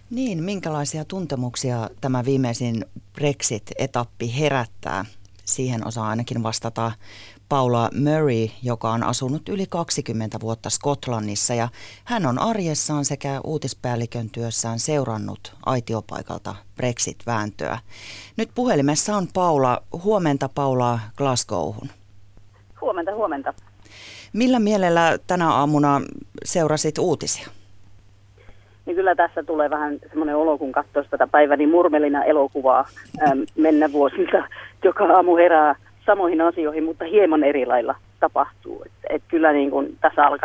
Niin, minkälaisia tuntemuksia tämä viimeisin Brexit-etappi herättää? Siihen osaa ainakin vastata Paula Murray, joka on asunut yli 20 vuotta Skotlannissa ja hän on arjessaan sekä uutispäällikön työssään seurannut aitiopaikalta Brexit-vääntöä. Nyt puhelimessa on Paula. Huomenta Paula Glasgowhun. Huomenta, huomenta. Millä mielellä tänä aamuna seurasit uutisia? Niin kyllä tässä tulee vähän semmoinen olo, kun katsoo tätä päiväni murmelina elokuvaa mennä vuosilta. Joka aamu herää samoihin asioihin, mutta hieman eri lailla tapahtuu. Et kyllä niin kuin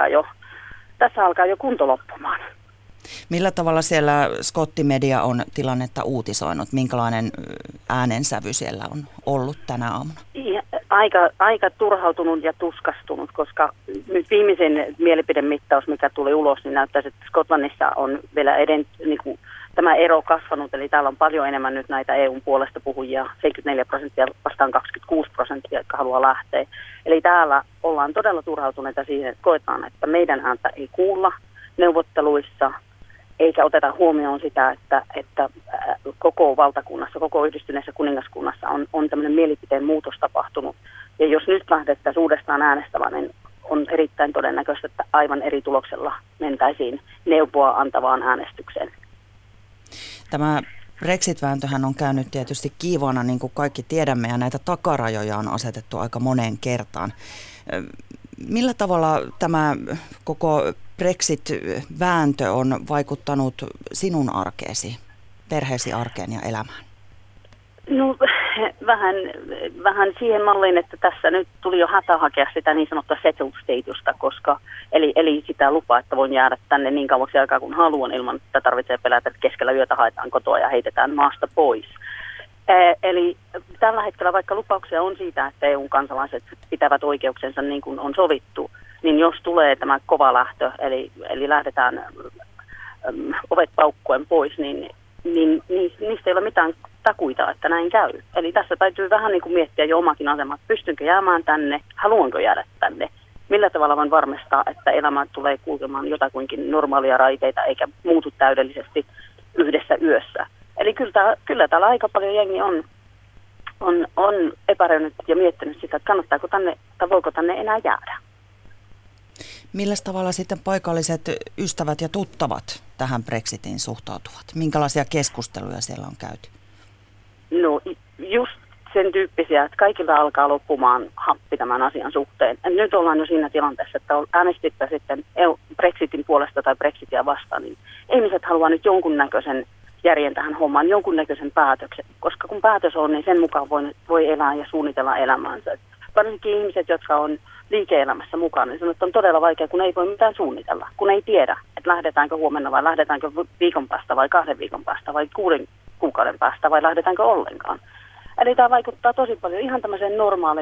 tässä alkaa jo kunto loppumaan. Millä tavalla siellä skottimedia on tilannetta uutisoinut? Minkälainen äänensävy siellä on ollut tänä aamuna? Aika turhautunut ja tuskastunut, koska nyt viimeisen mielipidemittaus, mikä tuli ulos, niin näyttäisi, että Skotlannissa on vielä tämä ero kasvanut. Eli täällä on paljon enemmän nyt näitä EUn puolesta puhujia, 74% vastaan 26%, jotka haluaa lähteä. Eli täällä ollaan todella turhautuneita siihen, että koetaan, että meidän ääntä ei kuulla neuvotteluissa, eikä oteta huomioon sitä, että koko valtakunnassa, koko yhdistyneessä kuningaskunnassa on tämmöinen mielipiteen muutos tapahtunut. Ja jos nyt lähdettäisiin uudestaan äänestämään, niin on erittäin todennäköistä, että aivan eri tuloksella mentäisiin neuvoa antavaan äänestykseen. Tämä Brexit-vääntöhän on käynyt tietysti kiivaana, niin kuin kaikki tiedämme, ja näitä takarajoja on asetettu aika moneen kertaan. Millä tavalla tämä koko Brexit-vääntö on vaikuttanut sinun arkeesi, perheesi arkeen ja elämään? No vähän siihen malliin, että tässä nyt tuli jo hätä hakea sitä niin sanottua settled statusta, eli sitä lupaa, että voin jäädä tänne niin kauaksi aikaa kuin haluan ilman, että tarvitsee pelätä, että keskellä yötä haetaan kotoa ja heitetään maasta pois. Eli tällä hetkellä vaikka lupauksia on siitä, että EU-kansalaiset pitävät oikeuksensa niin kuin on sovittu, niin jos tulee tämä kova lähtö, eli lähdetään ovet paukkuen pois, niin niistä ei ole mitään takuita, että näin käy. Eli tässä täytyy vähän niin kuin miettiä jo omakin asema, että pystynkö jäämään tänne, haluanko jäädä tänne, millä tavalla voin varmistaa, että elämä tulee kulkemaan jotakuinkin normaalia raiteita eikä muutu täydellisesti yhdessä yössä. Eli kyllä täällä aika paljon jengi on epäröinyt ja miettinyt sitä, että kannattaako tänne tai voiko tänne enää jäädä. Millä tavalla sitten paikalliset ystävät ja tuttavat tähän Brexitiin suhtautuvat? Minkälaisia keskusteluja siellä on käyty? No just sen tyyppisiä, että kaikilta alkaa loppumaan happi tämän asian suhteen. Nyt ollaan jo siinä tilanteessa, että äänestittä sitten Brexitin puolesta tai Brexitia vastaan, niin ihmiset haluaa nyt jonkunnäköisen järjen tähän hommaan, jonkunnäköisen päätöksen. Koska kun päätös on, niin sen mukaan voi elää ja suunnitella elämäänsä. Varsinkin ihmiset, jotka on liike-elämässä mukana, niin sanoo, että on todella vaikea, kun ei voi mitään suunnitella. Kun ei tiedä, että lähdetäänkö huomenna vai lähdetäänkö viikon päästä vai 2 viikon päästä vai 6 kuukauden päästä vai lähdetäänkö ollenkaan. Eli tämä vaikuttaa tosi paljon ihan tämmöiseen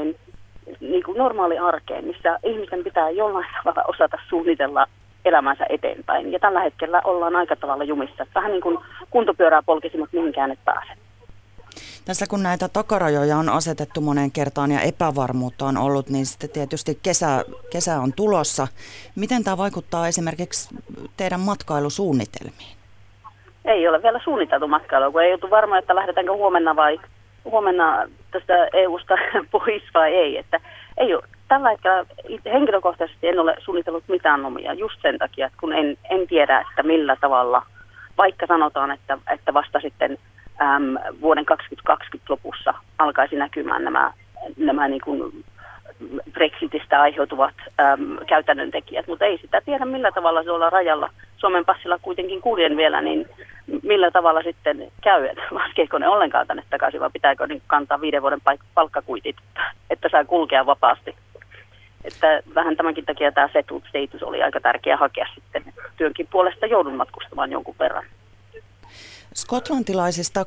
normaali arkeen, missä ihmisten pitää jollain tavalla osata suunnitella elämänsä eteenpäin. Ja tällä hetkellä ollaan aika tavalla jumissa. Vähän niin kuin kuntopyörää polkisi, mutta mihinkään et pääse. Tässä kun näitä takarajoja on asetettu moneen kertaan ja epävarmuutta on ollut, niin sitten tietysti kesä on tulossa. Miten tämä vaikuttaa esimerkiksi teidän matkailusuunnitelmiin? Ei ole vielä suunniteltu matkailua, kun ei oltu varma, että lähdetäänkö huomenna tästä EUsta pois vai ei. Että ei ole. Tällä hetkellä henkilökohtaisesti en ole suunnitellut mitään omia just sen takia, että kun en tiedä, että millä tavalla, vaikka sanotaan, että vasta sitten vuoden 2020 lopussa alkaisi näkymään nämä niin kuin Brexitistä aiheutuvat käytännön tekijät, mutta ei sitä tiedä millä tavalla se ollaan rajalla. Suomen passilla kuitenkin kuljen vielä, niin millä tavalla sitten käy, että laskeeko ne ollenkaan tänne takaisin vai pitääkö niin kantaa 5 vuoden palkkakuitit, että saa kulkea vapaasti. Että vähän tämänkin takia tämä settled status oli aika tärkeä hakea sitten. Työnkin puolesta joudun matkustamaan jonkun verran. Skotlantilaisista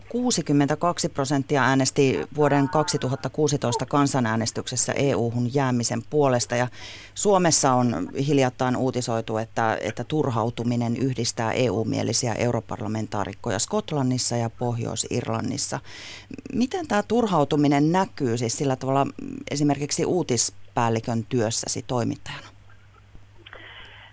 62% äänesti vuoden 2016 kansanäänestyksessä EU-hun jäämisen puolesta ja Suomessa on hiljattain uutisoitu, että turhautuminen yhdistää EU-mielisiä europarlamentaarikkoja Skotlannissa ja Pohjois-Irlannissa. Miten tämä turhautuminen näkyy siis sillä tavalla esimerkiksi uutispäällikön työssäsi toimittajana?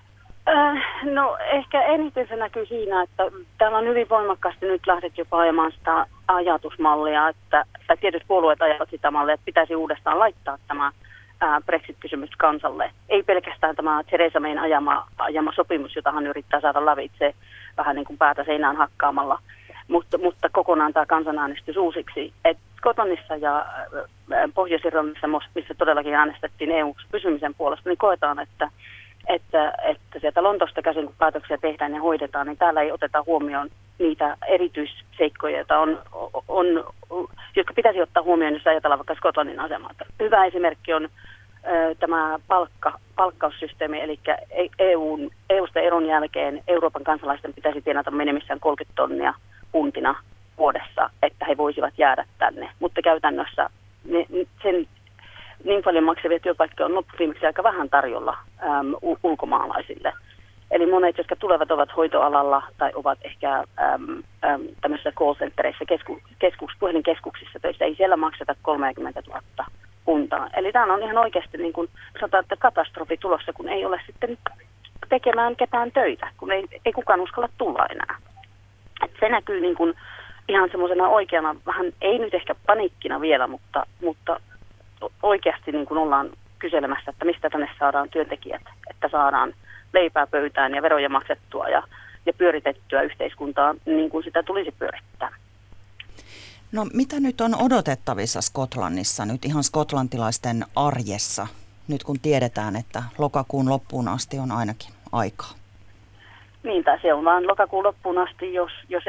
No ehkä eniten se näkyy siinä, että täällä on hyvin voimakkaasti nyt lähdetty jopa ajamaan sitä ajatusmallia, tai tietyt puolueet ajavat sitä mallia, että pitäisi uudestaan laittaa tämä Brexit-kysymys kansalle. Ei pelkästään tämä Theresa Mayn ajama sopimus, jota hän yrittää saada lävitse vähän niin kuin päätä seinään hakkaamalla, mutta kokonaan tämä kansanäänestys uusiksi. Skotlannissa ja Pohjois-Irlannissa, missä todellakin äänestettiin EU-pysymisen puolesta, niin koetaan, että sieltä Lontoosta käsin, kun päätöksiä tehdään ja hoidetaan, niin täällä ei oteta huomioon niitä erityisseikkoja, joita jotka pitäisi ottaa huomioon, jos ajatellaan vaikka Skotlannin asemaa. Hyvä esimerkki on tämä palkkaussysteemi, eli EUsta eron jälkeen Euroopan kansalaisten pitäisi tienata menemissään 30 tonnia puntina vuodessa, että he voisivat jäädä tänne. Mutta käytännössä sen niin paljon maksavia työpaikkoja on loppuviimeksi aika vähän tarjolla ulkomaalaisille. Eli monet, jotka tulevat, ovat hoitoalalla tai ovat ehkä tämmöisissä call centereissä, puhelinkeskuksissa töissä. Ei siellä makseta 30 000 puntaa. Eli täällä on ihan oikeasti niin kuin sanotaan, että katastrofi tulossa, kun ei ole sitten tekemään ketään töitä, kun ei kukaan uskalla tulla enää. Et se näkyy niin kuin ihan semmoisena oikeana, vähän ei nyt ehkä paniikkina vielä, mutta oikeasti niin kuin ollaan kyselemässä, että mistä tänne saadaan työntekijät, että saadaan leipää pöytään ja veroja maksettua ja pyöritettyä yhteiskuntaa niin kuin sitä tulisi pyörittää. No mitä nyt on odotettavissa Skotlannissa, nyt ihan skotlantilaisten arjessa, nyt kun tiedetään, että lokakuun loppuun asti on ainakin aikaa? Niin, tai se on vaan lokakuun loppuun asti, jos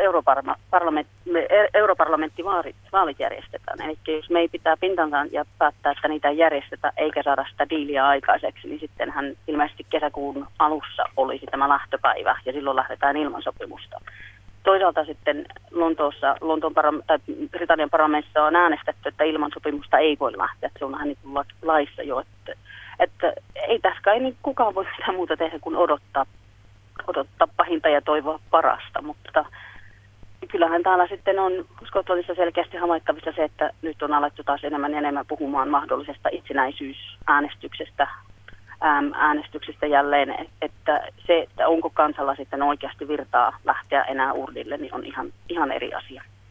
europarlamenttivaalit järjestetään. Eli jos me ei pitää pintansa ja päättää, että niitä ei järjestetä eikä saada sitä diiliä aikaiseksi, niin sittenhän ilmeisesti kesäkuun alussa olisi tämä lähtöpäivä ja silloin lähdetään ilman sopimusta. Toisaalta sitten Britannian parlamentissa on äänestetty, että ilman sopimusta ei voi lähteä. Se on vähän niin kuin laissa jo, että ei tässä kai niin kukaan voi mitään muuta tehdä kuin odottaa pahinta ja toivoa parasta, mutta kyllähän täällä sitten on Skotlannissa selkeästi havaittavissa se, että nyt on alettu taas enemmän ja enemmän puhumaan mahdollisesta itsenäisyysäänestyksestä jälleen, että se, että onko kansalla sitten oikeasti virtaa lähteä enää urnille, niin on ihan eri asia.